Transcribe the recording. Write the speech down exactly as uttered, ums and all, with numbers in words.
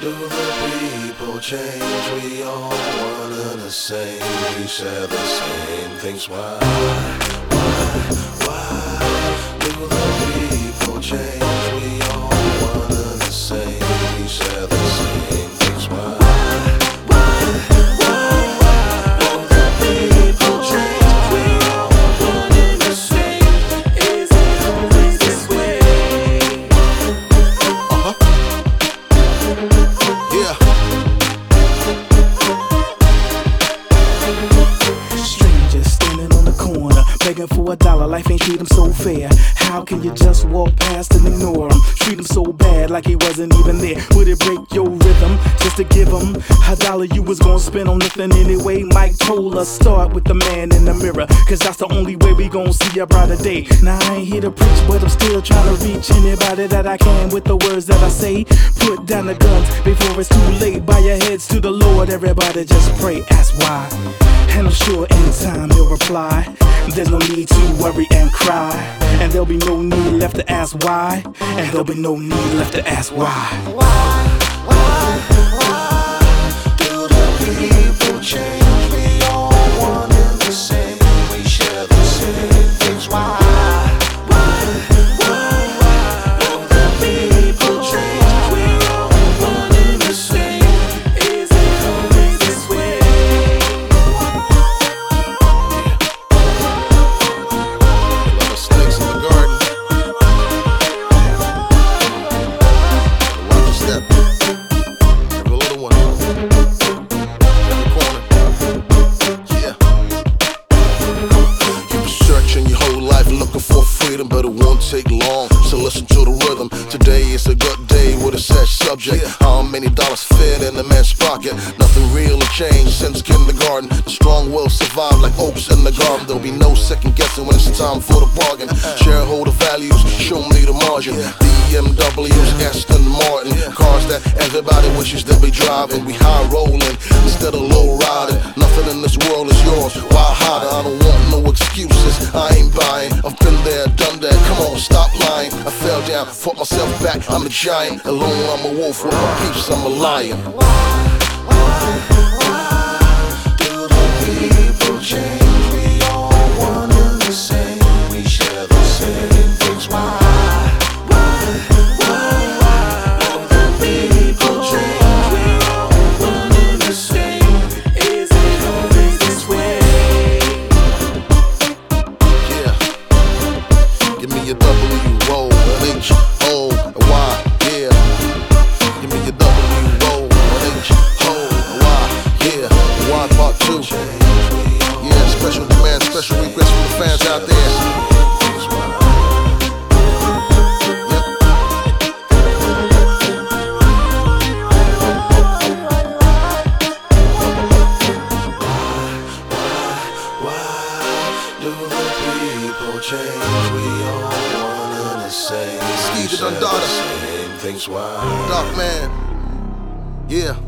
Do the people change? We all one and the same. We share the same things. Why? Why? Why? Do the people change? We all one and the same. We share the same things. Why? Begging for a dollar, life ain't treat him so fair. How can you just walk past and ignore him? Treat him so bad like he wasn't even there. Would it break your rhythm just to give him a dollar you was gonna spend on nothing anyway? Mike told us start with the man in the mirror, cause that's the only way we gon' see a brighter day. Now I ain't here to preach, but I'm still trying to reach anybody that I can with the words that I say. Put down the guns before it's too late. Bow your heads to the Lord, everybody just pray, ask why. And I'm sure in time he'll reply. There's no need to worry and cry, and there'll be no need left to ask why, and there'll be no need left to ask why. Why, why, why do the people change? We all one and the same. We share the same things. Why? But it won't take long, so listen to the rhythm. Today is a good day with a sad subject. How many dollars fit in a man's pocket? Nothing really changed since kindergarten. The strong will survive like oaks in the garden. There'll be no second guessing when it's time for the bargain. Shareholder values, show me the margin. B M Ws, Aston Martin, cars that everybody wishes they'd be driving. We high rolling instead of low riding. Nothing in this world is yours, why hide it? I don't want no excuses, I ain't buying. I've been there, done that, come on, stop lying. I fell down, fought myself back, I'm a giant. Alone I'm a wolf, with my peeps I'm a lion. Why, why, why do the people change? We all one and the same. We share the same things. Why? Yeah, special demand, special requests from the fans out there. Yep. Why, why do the people change? We all one and the same. Steve the Dundada. Same things. Why? Dark man. Yeah.